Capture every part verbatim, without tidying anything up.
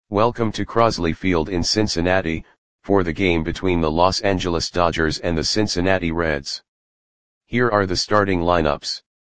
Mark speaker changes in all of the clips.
Speaker 1: Welcome to Crosley Field in Cincinnati, for the game between the Los Angeles Dodgers and the Cincinnati Reds. Here are the starting lineups.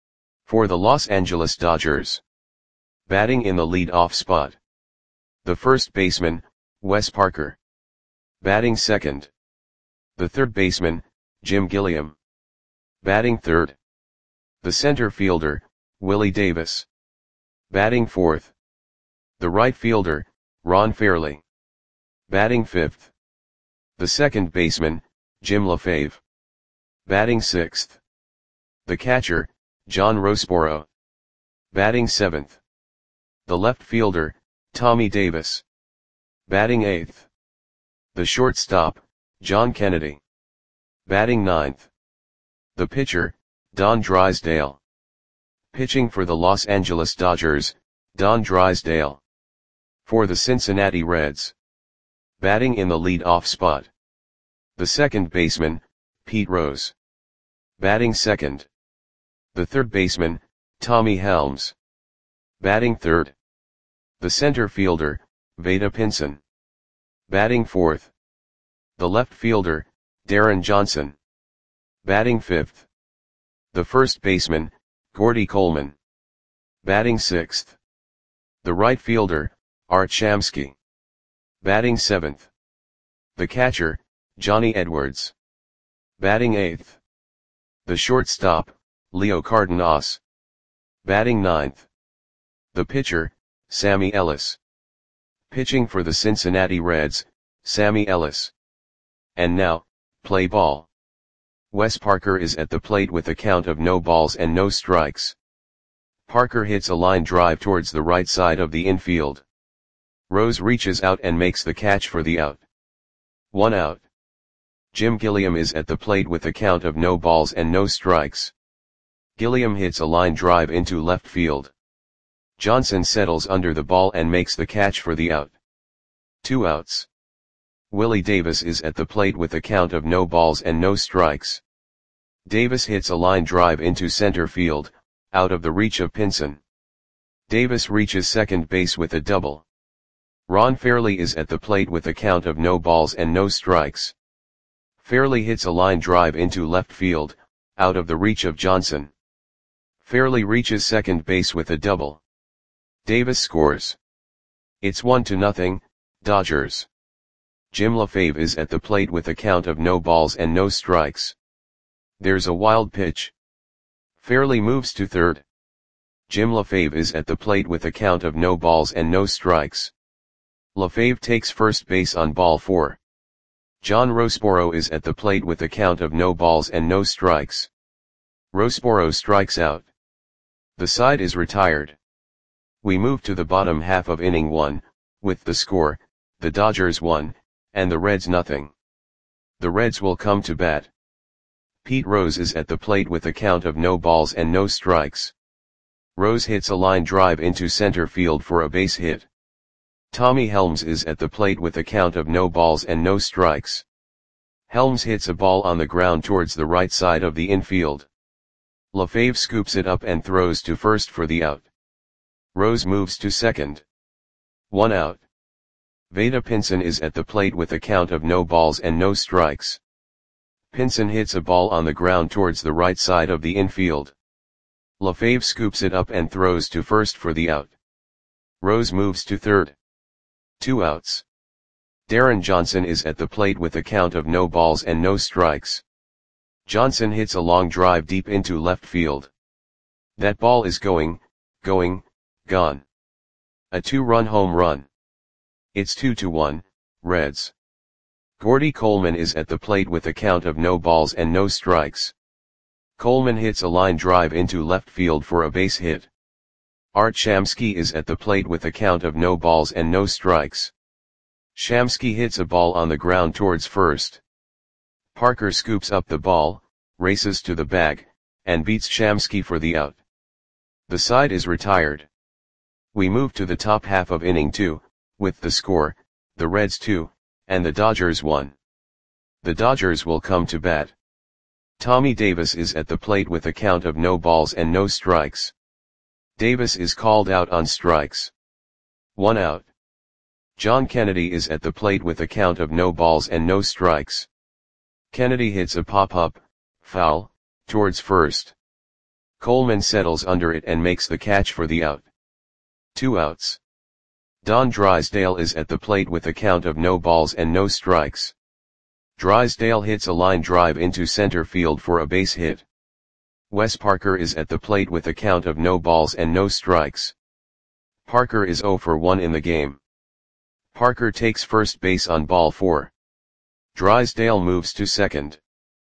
Speaker 1: For the Los Angeles Dodgers. Batting in the lead-off spot. The first baseman, Wes Parker. Batting second. The third baseman, Jim Gilliam. Batting third. The center fielder, Willie Davis. Batting fourth. The right fielder, Ron Fairly. Batting fifth. The second baseman, Jim LaFave. Batting sixth. The catcher, John Roseboro. Batting seventh. The left fielder, Tommy Davis. Batting eighth. The shortstop, John Kennedy. Batting ninth. The pitcher, Don Drysdale. Pitching for the Los Angeles Dodgers, Don Drysdale. For the Cincinnati Reds. Batting in the lead-off spot. The second baseman, Pete Rose. Batting second. The third baseman, Tommy Helms. Batting third. The center fielder, Vada Pinson. Batting fourth. The left fielder, Darren Johnson. Batting fifth. The first baseman, Gordy Coleman. Batting sixth. The right fielder, Art Shamsky. Batting seventh. The catcher, Johnny Edwards. Batting eighth. The shortstop, Leo Cardenas. Batting ninth. The pitcher, Sammy Ellis. Pitching for the Cincinnati Reds, Sammy Ellis. And now, play ball. Wes Parker is at the plate with a count of no balls and no strikes. Parker hits a line drive towards the right side of the infield. Rose reaches out and makes the catch for the out. One out. Jim Gilliam is at the plate with a count of no balls and no strikes. Gilliam hits a line drive into left field. Johnson settles under the ball and makes the catch for the out. Two outs. Willie Davis is at the plate with a count of no balls and no strikes. Davis hits a line drive into center field, out of the reach of Pinson. Davis reaches second base with a double. Ron Fairly is at the plate with a count of no balls and no strikes. Fairly hits a line drive into left field, out of the reach of Johnson. Fairly reaches second base with a double. Davis scores. It's one to nothing, Dodgers. Jim LaFave is at the plate with a count of no balls and no strikes. There's a wild pitch. Fairly moves to third. Jim LaFave is at the plate with a count of no balls and no strikes. LaFave takes first base on ball four. John Roseboro is at the plate with a count of no balls and no strikes. Roseboro strikes out. The side is retired. We move to the bottom half of inning one, with the score, the Dodgers one, and the Reds nothing. The Reds will come to bat. Pete Rose is at the plate with a count of no balls and no strikes. Rose hits a line drive into center field for a base hit. Tommy Helms is at the plate with a count of no balls and no strikes. Helms hits a ball on the ground towards the right side of the infield. LaFave scoops it up and throws to first for the out. Rose moves to second. One out. Vada Pinson is at the plate with a count of no balls and no strikes. Pinson hits a ball on the ground towards the right side of the infield. LaFave scoops it up and throws to first for the out. Rose moves to third. Two outs. Darren Johnson is at the plate with a count of no balls and no strikes. Johnson hits a long drive deep into left field. That ball is going, going, gone. A two-run home run. It's two to one, Reds. Gordy Coleman is at the plate with a count of no balls and no strikes. Coleman hits a line drive into left field for a base hit. Art Shamsky is at the plate with a count of no balls and no strikes. Shamsky hits a ball on the ground towards first. Parker scoops up the ball, races to the bag, and beats Shamsky for the out. The side is retired. We move to the top half of inning two, with the score, the Reds two, and the Dodgers one. The Dodgers will come to bat. Tommy Davis is at the plate with a count of no balls and no strikes. Davis is called out on strikes. One out. John Kennedy is at the plate with a count of no balls and no strikes. Kennedy hits a pop-up, foul, towards first. Coleman settles under it and makes the catch for the out. Two outs. Don Drysdale is at the plate with a count of no balls and no strikes. Drysdale hits a line drive into center field for a base hit. Wes Parker is at the plate with a count of no balls and no strikes. Parker is oh for one in the game. Parker takes first base on ball four. Drysdale moves to second.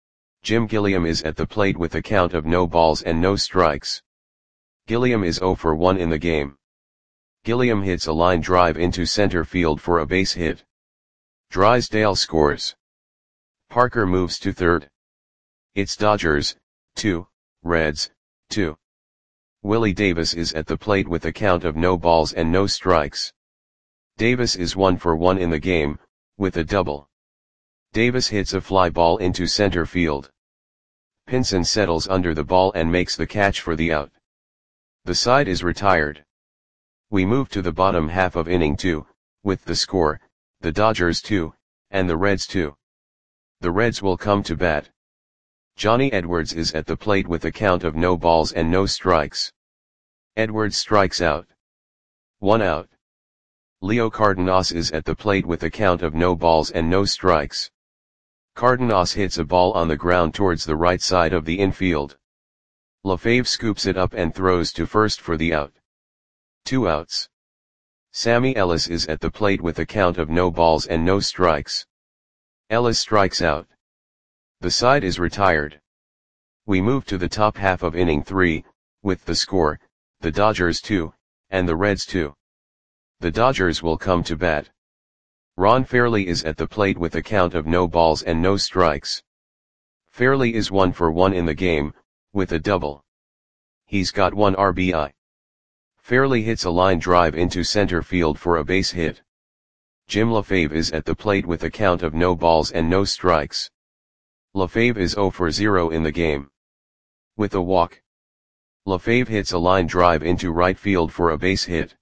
Speaker 1: Jim Gilliam is at the plate with a count of no balls and no strikes. Gilliam is oh for one in the game. Gilliam hits a line drive into center field for a base hit. Drysdale scores. Parker moves to third. It's Dodgers, two, Reds, two. Willie Davis is at the plate with a count of no balls and no strikes. Davis is one for one in the game, with a double. Davis hits a fly ball into center field. Pinson settles under the ball and makes the catch for the out. The side is retired. We move to the bottom half of inning two, with the score, the Dodgers two, and the Reds two. The Reds will come to bat. Johnny Edwards is at the plate with a count of no balls and no strikes. Edwards strikes out. One out. Leo Cardenas is at the plate with a count of no balls and no strikes. Cardenas hits a ball on the ground towards the right side of the infield. LaFave scoops it up and throws to first for the out. Two outs. Sammy Ellis is at the plate with a count of no balls and no strikes. Ellis strikes out. The side is retired. We move to the top half of inning three, with the score, the Dodgers two, and the Reds two. The Dodgers will come to bat. Ron Fairly is at the plate with a count of no balls and no strikes. Fairly is one for one in the game, with a double. He's got one R B I. Fairly hits a line drive into center field for a base hit. Jim LaFave is at the plate with a count of no balls and no strikes. LaFave is oh for zero in the game. With a walk. LaFave hits a line drive into right field for a base hit.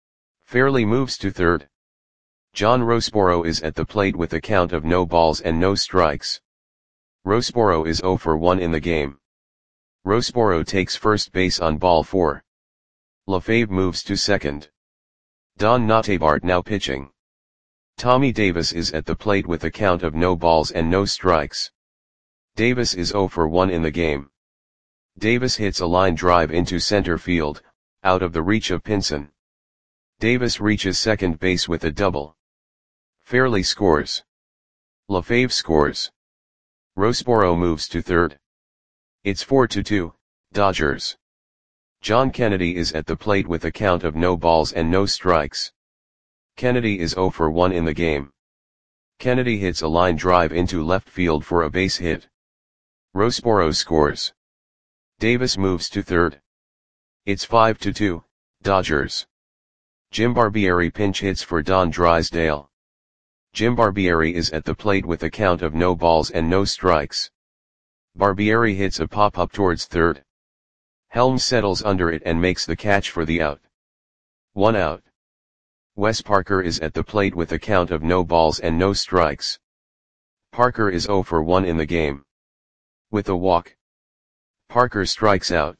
Speaker 1: Fairly moves to third. John Roseboro is at the plate with a count of no balls and no strikes. Roseboro is oh for one in the game. Roseboro takes first base on ball four. LaFave moves to second. Don Notabart now pitching. Tommy Davis is at the plate with a count of no balls and no strikes. Davis is oh for one in the game. Davis hits a line drive into center field, out of the reach of Pinson. Davis reaches second base with a double. Fairly scores. LaFave scores. Roseboro moves to third. It's four to two, Dodgers. John Kennedy is at the plate with a count of no balls and no strikes. Kennedy is oh for one in the game. Kennedy hits a line drive into left field for a base hit. Roseboro scores. Davis moves to third. It's five to two, Dodgers. Jim Barbieri pinch hits for Don Drysdale. Jim Barbieri is at the plate with a count of no balls and no strikes. Barbieri hits a pop-up towards third. Helms settles under it and makes the catch for the out. One out. Wes Parker is at the plate with a count of no balls and no strikes. Parker is oh for one in the game. With a walk. Parker strikes out.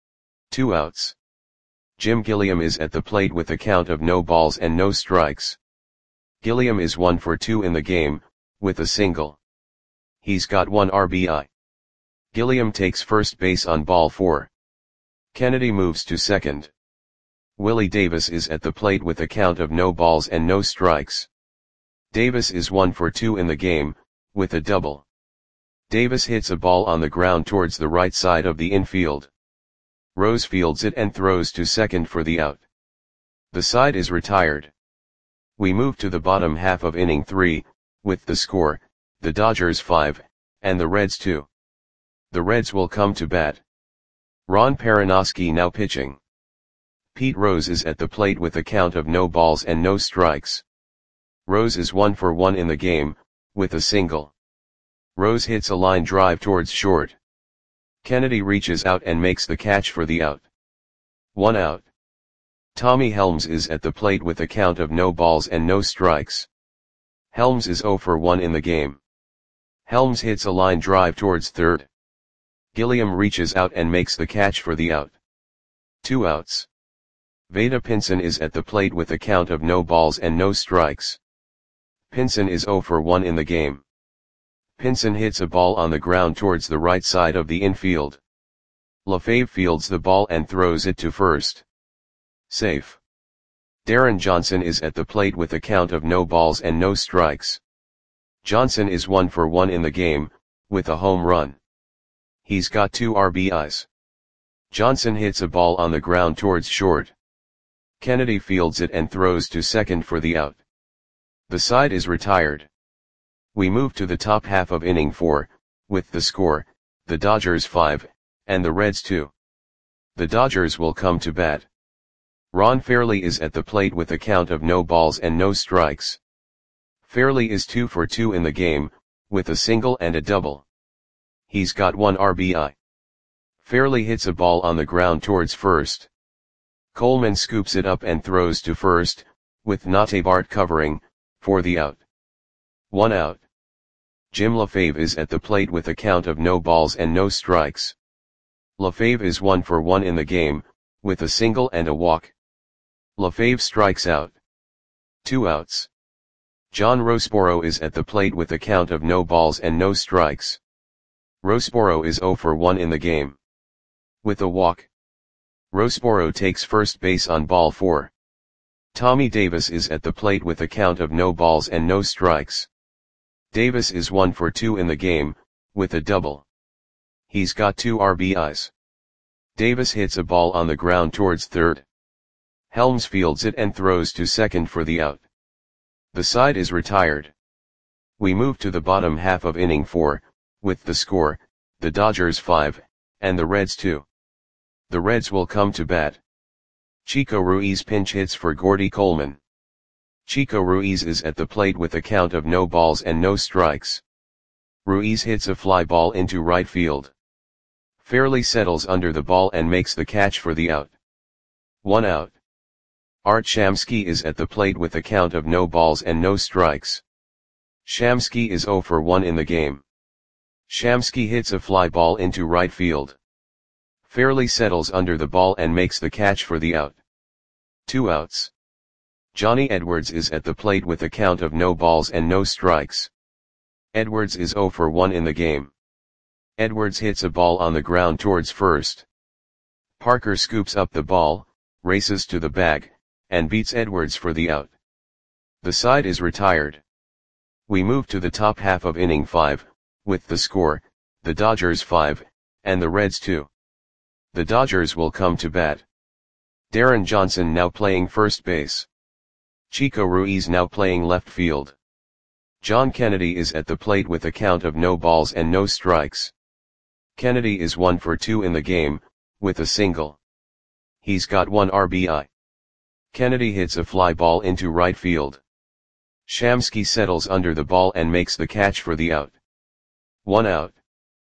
Speaker 1: Two outs. Jim Gilliam is at the plate with a count of no balls and no strikes. Gilliam is one for two in the game, with a single. He's got one R B I. Gilliam takes first base on ball four. Kennedy moves to second. Willie Davis is at the plate with a count of no balls and no strikes. Davis is one for two in the game, with a double. Davis hits a ball on the ground towards the right side of the infield. Rose fields it and throws to second for the out. The side is retired. We move to the bottom half of inning three, with the score, the Dodgers five, and the Reds two. The Reds will come to bat. Ron Perranoski now pitching. Pete Rose is at the plate with a count of no balls and no strikes. Rose is one for one in the game, with a single. Rose hits a line drive towards short. Kennedy reaches out and makes the catch for the out. One out. Tommy Helms is at the plate with a count of no balls and no strikes. Helms is zero for one in the game. Helms hits a line drive towards third. Gilliam reaches out and makes the catch for the out. Two outs. Veda Pinson is at the plate with a count of no balls and no strikes. Pinson is zero for one in the game. Pinson hits a ball on the ground towards the right side of the infield. LaFave fields the ball and throws it to first. Safe. Darren Johnson is at the plate with a count of no balls and no strikes. Johnson is one for one in the game, with a home run. He's got two R B Is. Johnson hits a ball on the ground towards short. Kennedy fields it and throws to second for the out. The side is retired. We move to the top half of inning four, with the score, the Dodgers five, and the Reds two. The Dodgers will come to bat. Ron Fairly is at the plate with a count of no balls and no strikes. Fairly is two for two in the game, with a single and a double. He's got one R B I. Fairly hits a ball on the ground towards first. Coleman scoops it up and throws to first, with Notabart covering, for the out. One out. Jim LaFave is at the plate with a count of no balls and no strikes. LaFave is one for one in the game, with a single and a walk. LaFave strikes out. Two outs. John Roseboro is at the plate with a count of no balls and no strikes. Roseboro is zero for one in the game. With a walk. Roseboro takes first base on ball four. Tommy Davis is at the plate with a count of no balls and no strikes. Davis is one for two in the game, with a double. He's got two R B Is. Davis hits a ball on the ground towards third. Helms fields it and throws to second for the out. The side is retired. We move to the bottom half of inning four, with the score, the Dodgers five, and the Reds two. The Reds will come to bat. Chico Ruiz pinch hits for Gordy Coleman. Chico Ruiz is at the plate with a count of no balls and no strikes. Ruiz hits a fly ball into right field. Fairly settles under the ball and makes the catch for the out. One out. Art Shamsky is at the plate with a count of no balls and no strikes. Shamsky is zero for one in the game. Shamsky hits a fly ball into right field. Fairly settles under the ball and makes the catch for the out. Two outs. Johnny Edwards is at the plate with a count of no balls and no strikes. Edwards is zero for one in the game. Edwards hits a ball on the ground towards first. Parker scoops up the ball, races to the bag, and beats Edwards for the out. The side is retired. We move to the top half of inning five, with the score, the Dodgers five, and the Reds two. The Dodgers will come to bat. Darren Johnson now playing first base. Chico Ruiz now playing left field. John Kennedy is at the plate with a count of no balls and no strikes. Kennedy is one for two in the game, with a single. He's got one R B I. Kennedy hits a fly ball into right field. Shamsky settles under the ball and makes the catch for the out. One out.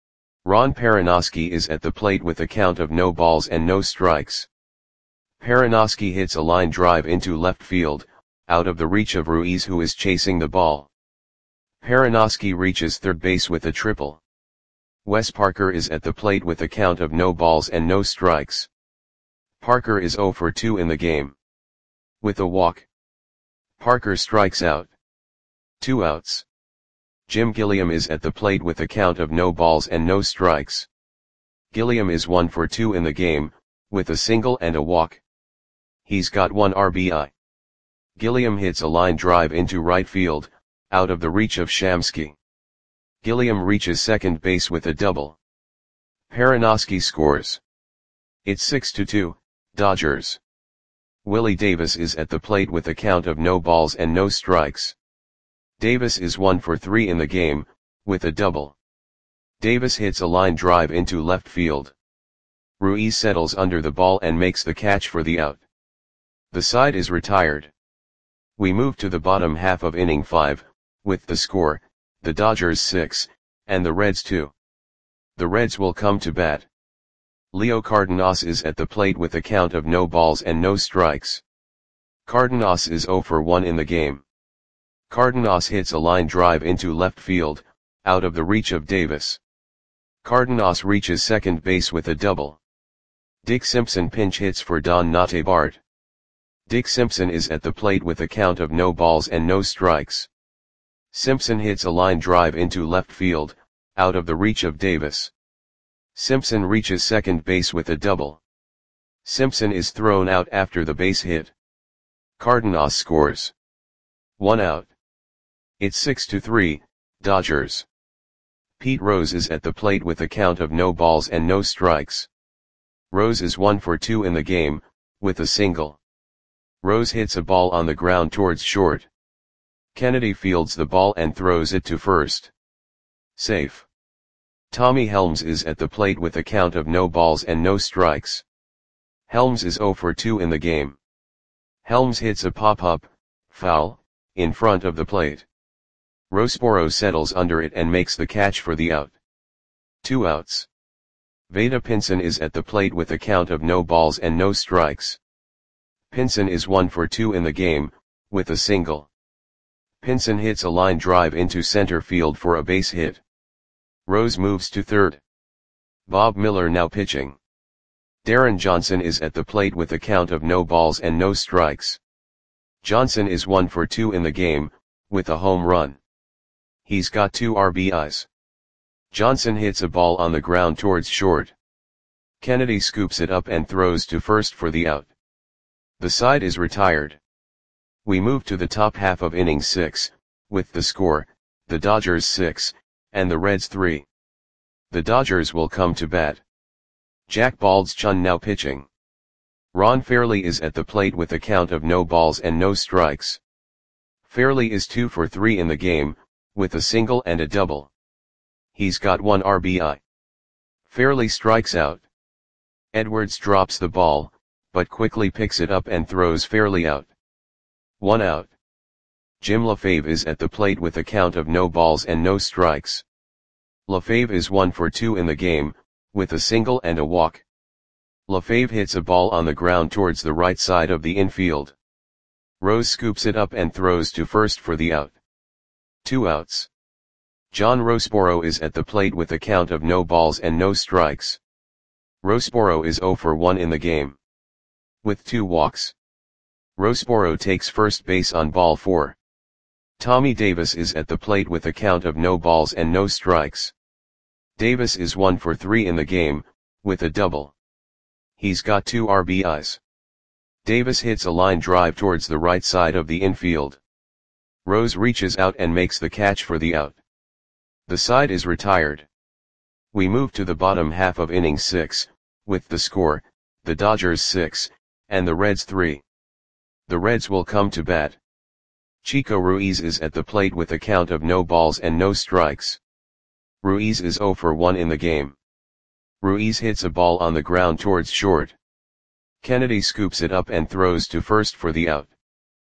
Speaker 1: Ron Perinoski is at the plate with a count of no balls and no strikes. Perinoski hits a line drive into left field, out of the reach of Ruiz, who is chasing the ball. Perinoski reaches third base with a triple. Wes Parker is at the plate with a count of no balls and no strikes. Parker is zero for two in the game. With a walk. Parker strikes out. Two outs. Jim Gilliam is at the plate with a count of no balls and no strikes. Gilliam is one for two in the game, with a single and a walk. He's got one R B I. Gilliam hits a line drive into right field, out of the reach of Shamsky. Gilliam reaches second base with a double. Perinoski scores. It's six to two, Dodgers. Willie Davis is at the plate with a count of no balls and no strikes. Davis is one for three in the game, with a double. Davis hits a line drive into left field. Ruiz settles under the ball and makes the catch for the out. The side is retired. We move to the bottom half of inning five, with the score, the Dodgers six, and the Reds two. The Reds will come to bat. Leo Cardenas is at the plate with a count of no balls and no strikes. Cardenas is zero for one in the game. Cardenas hits a line drive into left field, out of the reach of Davis. Cardenas reaches second base with a double. Dick Simpson pinch hits for Don Nate Bart. Dick Simpson is at the plate with a count of no balls and no strikes. Simpson hits a line drive into left field, out of the reach of Davis. Simpson reaches second base with a double. Simpson is thrown out after the base hit. Cardenas scores. One out. It's six to three, Dodgers. Pete Rose is at the plate with a count of no balls and no strikes. Rose is one for two in the game, with a single. Rose hits a ball on the ground towards short. Kennedy fields the ball and throws it to first. Safe. Tommy Helms is at the plate with a count of no balls and no strikes. Helms is zero for two in the game. Helms hits a pop-up, foul, in front of the plate. Rosboro settles under it and makes the catch for the out. Two outs. Vada Pinson is at the plate with a count of no balls and no strikes. Pinson is one for two in the game, with a single. Pinson hits a line drive into center field for a base hit. Rose moves to third. Bob Miller now pitching. Darren Johnson is at the plate with a count of no balls and no strikes. Johnson is one for two in the game, with a home run. He's got two R B Is. Johnson hits a ball on the ground towards short. Kennedy scoops it up and throws to first for the out. The side is retired. We move to the top half of inning six, with the score, the Dodgers six, and the Reds three. The Dodgers will come to bat. Jack Baldschun now pitching. Ron Fairly is at the plate with a count of no balls and no strikes. Fairly is two for three in the game, with a single and a double. He's got one R B I. Fairly strikes out. Edwards drops the ball, but quickly picks it up and throws Fairly out. One out. Jim LaFave is at the plate with a count of no balls and no strikes. LaFave is one for two in the game, with a single and a walk. LaFave hits a ball on the ground towards the right side of the infield. Rose scoops it up and throws to first for the out. Two outs. John Rosboro is at the plate with a count of no balls and no strikes. Rosboro is zero for one in the game. With two walks. Rosboro takes first base on ball four. Tommy Davis is at the plate with a count of no balls and no strikes. Davis is one for three in the game, with a double. He's got two R B Is. Davis hits a line drive towards the right side of the infield. Rose reaches out and makes the catch for the out. The side is retired. We move to the bottom half of inning six, with the score, the Dodgers six, and the Reds three. The Reds will come to bat. Chico Ruiz is at the plate with a count of no balls and no strikes. Ruiz is zero for one in the game. Ruiz hits a ball on the ground towards short. Kennedy scoops it up and throws to first for the out.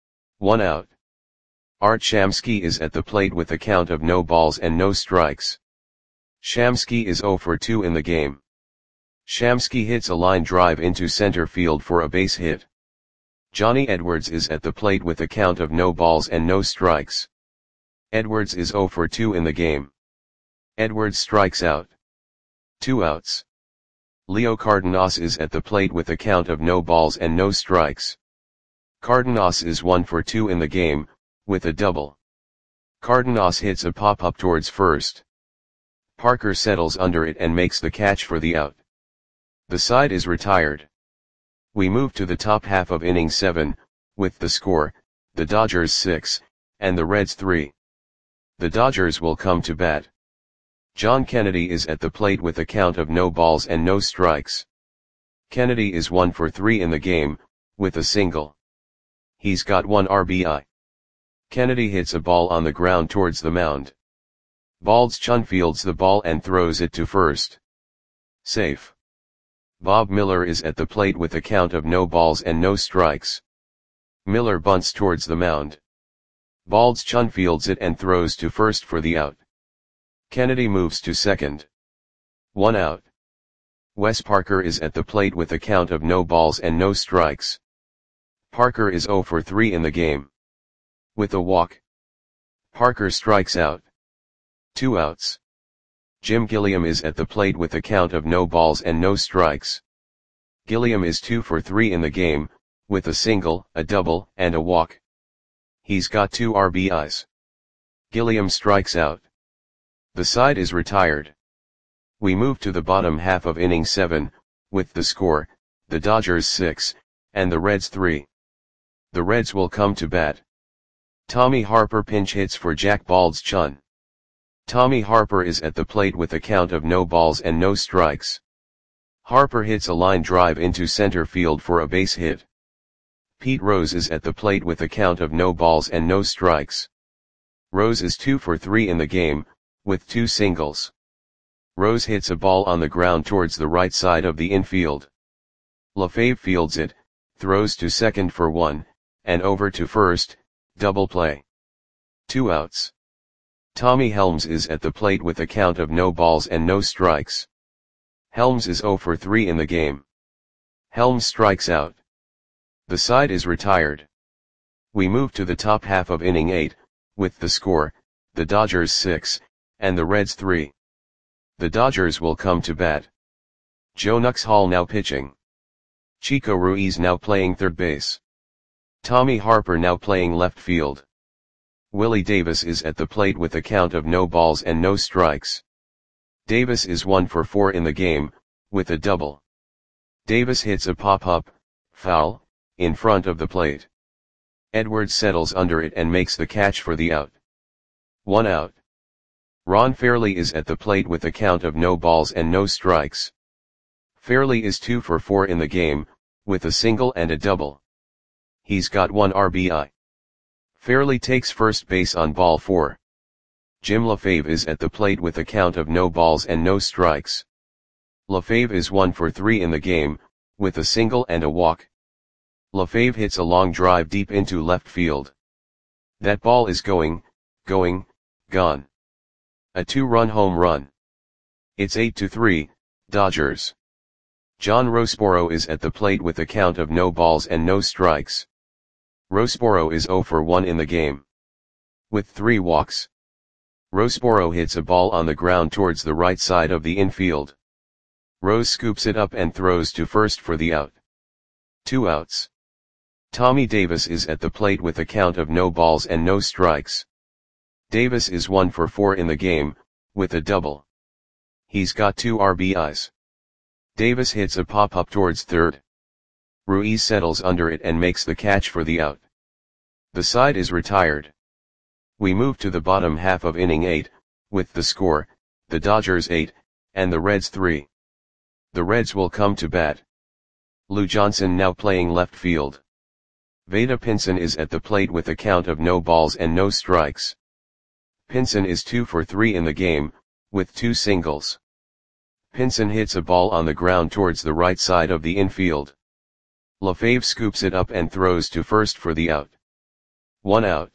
Speaker 1: One out. Art Shamsky is at the plate with a count of no balls and no strikes. Shamsky is zero for two in the game. Shamsky hits a line drive into center field for a base hit. Johnny Edwards is at the plate with a count of no balls and no strikes. Edwards is zero for two in the game. Edwards strikes out. Two outs. Leo Cardenas is at the plate with a count of no balls and no strikes. Cardenas is one for two in the game, with a double. Cardenas hits a pop-up towards first. Parker settles under it and makes the catch for the out. The side is retired. We move to the top half of inning seven, with the score, the Dodgers six, and the Reds three. The Dodgers will come to bat. John Kennedy is at the plate with a count of no balls and no strikes. Kennedy is one for three in the game, with a single. He's got one R B I. Kennedy hits a ball on the ground towards the mound. Baldschun fields the ball and throws it to first. Safe. Bob Miller is at the plate with a count of no balls and no strikes. Miller bunts towards the mound. Baldschun fields it and throws to first for the out. Kennedy moves to second. One out. Wes Parker is at the plate with a count of no balls and no strikes. Parker is zero for three in the game. With a walk, Parker strikes out. Two outs. Jim Gilliam is at the plate with a count of no balls and no strikes. Gilliam is two for three in the game, with a single, a double, and a walk. He's got two R B Is. Gilliam strikes out. The side is retired. We move to the bottom half of inning seven, with the score, the Dodgers six, and the Reds three. The Reds will come to bat. Tommy Harper pinch hits for Jack Bald's Chun. Tommy Harper is at the plate with a count of no balls and no strikes. Harper hits a line drive into center field for a base hit. Pete Rose is at the plate with a count of no balls and no strikes. Rose is two for three in the game, with two singles. Rose hits a ball on the ground towards the right side of the infield. LaFave fields it, throws to second for one, and over to first, double play. Two outs. Tommy Helms is at the plate with a count of no balls and no strikes. Helms is zero for three in the game. Helms strikes out. The side is retired. We move to the top half of inning eight, with the score, the Dodgers six, and the Reds three. The Dodgers will come to bat. Joe Nuxhall now pitching. Chico Ruiz now playing third base. Tommy Harper now playing left field. Willie Davis is at the plate with a count of no balls and no strikes. Davis is one for four in the game, with a double. Davis hits a pop-up, foul, in front of the plate. Edwards settles under it and makes the catch for the out. One out. Ron Fairly is at the plate with a count of no balls and no strikes. Fairly is two for four in the game, with a single and a double. He's got one R B I. Fairly takes first base on ball four. Jim LaFave is at the plate with a count of no balls and no strikes. LaFave is one for three in the game, with a single and a walk. LaFave hits a long drive deep into left field. That ball is going, going, gone. A two-run home run. It's eight to three, Dodgers. John Roseboro is at the plate with a count of no balls and no strikes. Roseboro is zero for one in the game. With three walks. Roseboro hits a ball on the ground towards the right side of the infield. Rose scoops it up and throws to first for the out. Two outs. Tommy Davis is at the plate with a count of no balls and no strikes. Davis is one for four in the game, with a double. He's got two R B Is. Davis hits a pop-up towards third. Ruiz settles under it and makes the catch for the out. The side is retired. We move to the bottom half of inning eight, with the score, the Dodgers eight, and the Reds three. The Reds will come to bat. Lou Johnson now playing left field. Vada Pinson is at the plate with a count of no balls and no strikes. Pinson is two for three in the game, with two singles. Pinson hits a ball on the ground towards the right side of the infield. LaFave scoops it up and throws to first for the out. One out.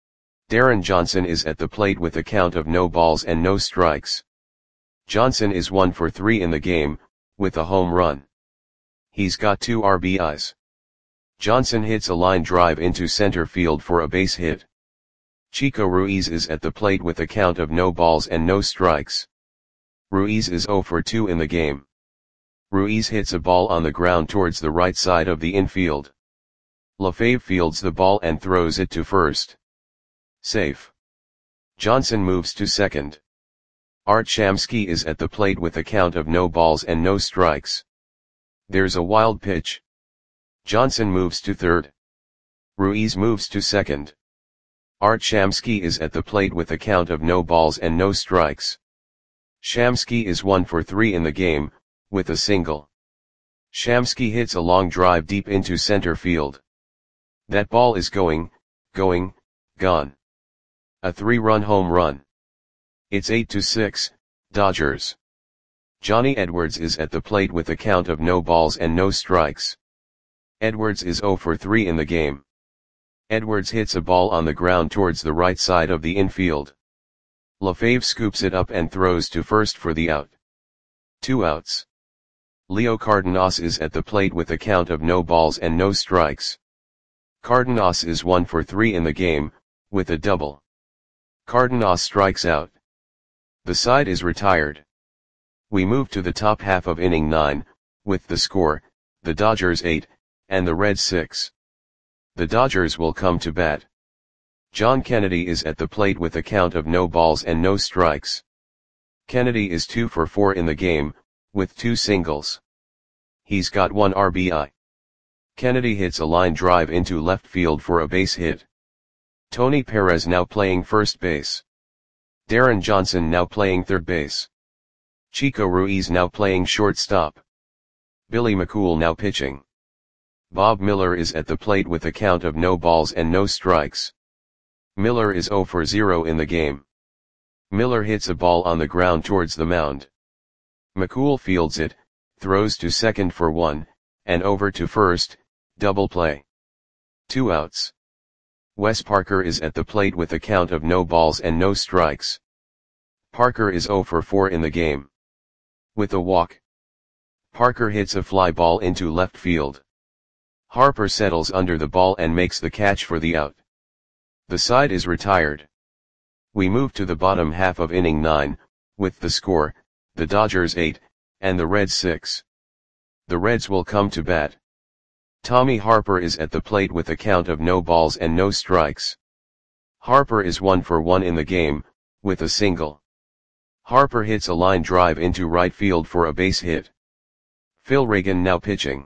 Speaker 1: Darren Johnson is at the plate with a count of no balls and no strikes. Johnson is one for three in the game, with a home run. He's got two R B Is. Johnson hits a line drive into center field for a base hit. Chico Ruiz is at the plate with a count of no balls and no strikes. Ruiz is zero for two in the game. Ruiz hits a ball on the ground towards the right side of the infield. LaFave fields the ball and throws it to first. Safe. Johnson moves to second. Art Shamsky is at the plate with a count of no balls and no strikes. There's a wild pitch. Johnson moves to third. Ruiz moves to second. Art Shamsky is at the plate with a count of no balls and no strikes. Shamsky is one for three in the game, with a single. Shamsky hits a long drive deep into center field. That ball is going, going, gone. A three-run home run. It's eight to six, Dodgers. Johnny Edwards is at the plate with a count of no balls and no strikes. Edwards is zero for three in the game. Edwards hits a ball on the ground towards the right side of the infield. LaFave scoops it up and throws to first for the out. Two outs. Leo Cardenas is at the plate with a count of no balls and no strikes. Cardenas is one for three in the game, with a double. Cardenas strikes out. The side is retired. We move to the top half of inning nine, with the score, the Dodgers eight, and the Reds six. The Dodgers will come to bat. John Kennedy is at the plate with a count of no balls and no strikes. Kennedy is two for four in the game, with two singles. He's got one R B I. Kennedy hits a line drive into left field for a base hit. Tony Perez now playing first base. Darren Johnson now playing third base. Chico Ruiz now playing shortstop. Billy McCool now pitching. Bob Miller is at the plate with a count of no balls and no strikes. Miller is zero for zero in the game. Miller hits a ball on the ground towards the mound. McCool fields it, throws to second for one, and over to first, double play. Two outs. Wes Parker is at the plate with a count of no balls and no strikes. Parker is zero for four in the game. With a walk. Parker hits a fly ball into left field. Harper settles under the ball and makes the catch for the out. The side is retired. We move to the bottom half of inning nine, with the score, the Dodgers eight, and the Reds six. The Reds will come to bat. Tommy Harper is at the plate with a count of no balls and no strikes. Harper is one for one in the game, with a single. Harper hits a line drive into right field for a base hit. Phil Reagan now pitching.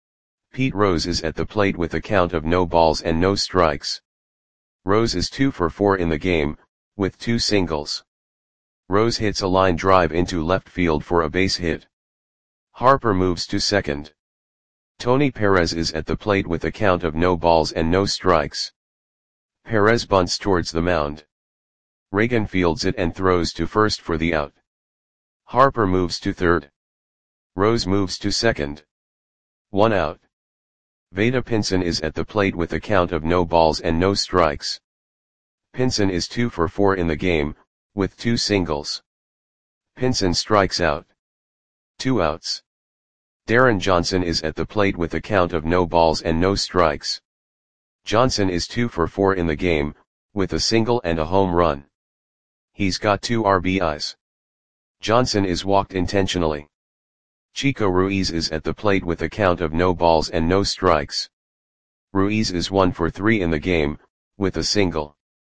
Speaker 1: Pete Rose is at the plate with a count of no balls and no strikes. Rose is two for four in the game, with two singles. Rose hits a line drive into left field for a base hit. Harper moves to second. Tony Perez is at the plate with a count of no balls and no strikes. Perez bunts towards the mound. Reagan fields it and throws to first for the out. Harper moves to third. Rose moves to second. One out. Vada Pinson is at the plate with a count of no balls and no strikes. Pinson is two for four in the game, with two singles. Pinson strikes out. Two outs. Darren Johnson is at the plate with a count of no balls and no strikes. Johnson is two for four in the game, with a single and a home run. He's got two R B Is. Johnson is walked intentionally. Chico Ruiz is at the plate with a count of no balls and no strikes. Ruiz is one for three in the game, with a single.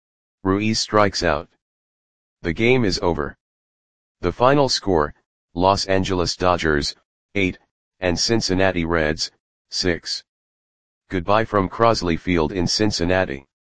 Speaker 1: Ruiz strikes out. The game is over. The final score, Los Angeles Dodgers, eight, and Cincinnati Reds, six. Goodbye from Crosley Field in Cincinnati.